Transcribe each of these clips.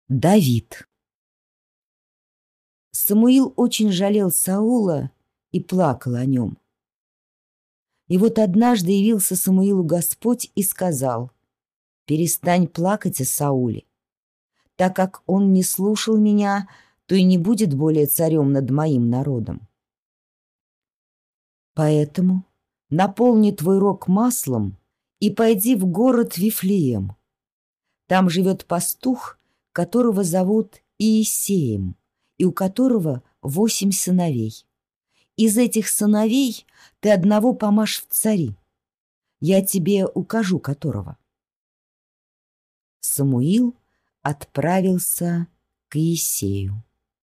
Давид. Самуил очень жалел Саула и плакал о нем. И вот однажды явился Самуилу Господь и сказал: «Перестань плакать о Сауле. Так как он не слушал меня, то и не будет более царем над моим народом. Поэтому наполни твой рог маслом и пойди в город Вифлеем. Там живет пастух, которого зовут Иисеем, и у которого 8 сыновей. Из этих сыновей ты одного помажь в цари. Я тебе укажу которого». Самуил отправился к Иисею.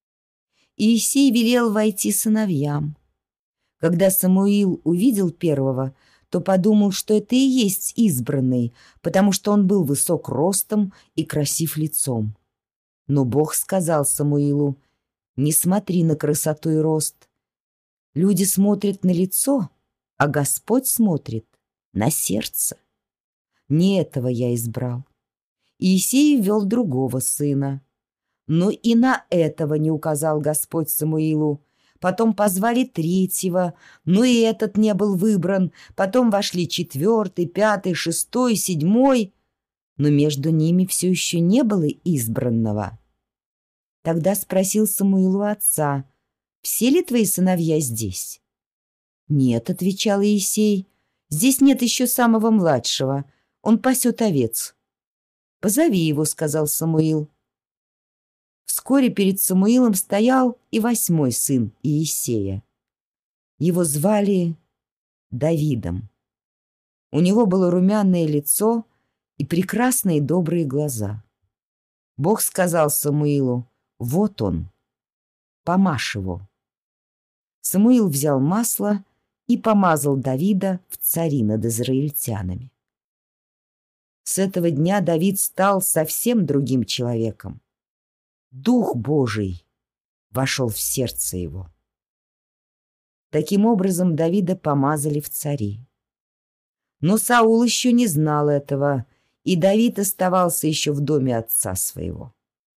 Иисей велел войти сыновьям. Когда Самуил увидел первого, то подумал, что это и есть избранный, потому что он был высок ростом и красив лицом. Но Бог сказал Самуилу: «Не смотри на красоту и рост. Люди смотрят на лицо, а Господь смотрит на сердце. Не этого я избрал». Иисей ввел другого сына. Но и на этого не указал Господь Самуилу. Потом позвали третьего, но и этот не был выбран. Потом вошли 4, 5, 6, 7, но между ними все еще не было избранного. Тогда спросил Самуил у отца: «Все ли твои сыновья здесь?» «Нет», — отвечал Иисей, — «здесь нет еще самого младшего, он пасет овец». «Позови его», — сказал Самуил. Вскоре перед Самуилом стоял и 8 сын Иисея. Его звали Давидом. У него было румяное лицо и прекрасные добрые глаза. Бог сказал Самуилу: «Вот он, помажь его». Самуил взял масло и помазал Давида в цари над израильтянами. С этого дня Давид стал совсем другим человеком. Дух Божий вошел в сердце его. Таким образом, Давида помазали в цари. Но Саул еще не знал этого, и Давид оставался еще в доме отца своего.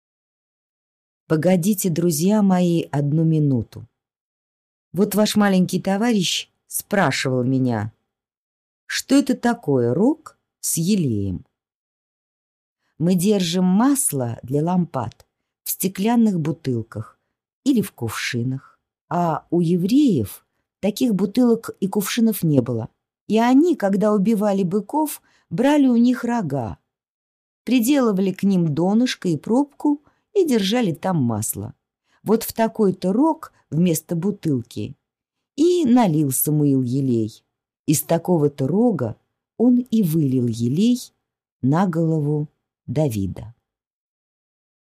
Погодите, друзья мои, одну минуту. Вот ваш маленький товарищ спрашивал меня, что это такое рог с елеем. Мы держим масло для лампад в стеклянных бутылках или в кувшинах, а у евреев таких бутылок и кувшинов не было. И они, когда убивали быков, брали у них рога, приделывали к ним донышко и пробку и держали там масло. Вот в такой-то рог вместо бутылки и налил Самуил елей. Из такого-то рога он и вылил елей на голову Давида.